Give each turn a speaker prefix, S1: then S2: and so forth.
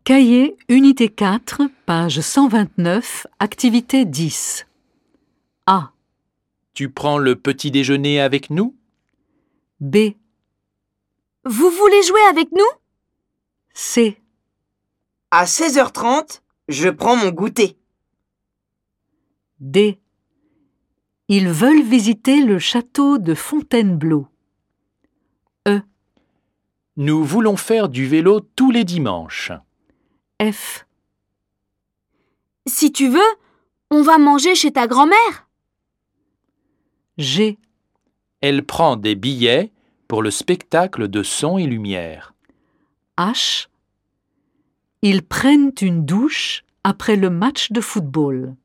S1: Cahier, unité 4, page 129, activité 10. A.
S2: Tu prends le petit déjeuner avec nous?
S1: B.
S3: Vous voulez jouer avec nous?
S1: C.
S4: À 16h30, je prends mon goûter.
S1: D. Ils veulent visiter le château de Fontainebleau. E.
S2: Nous voulons faire du vélo tous les dimanches.
S1: F.
S3: Si tu veux, on va manger chez ta grand-mère.
S1: G.
S2: Elle prend des billets pour le spectacle de son et lumière.
S1: H. Ils prennent une douche après le match de football.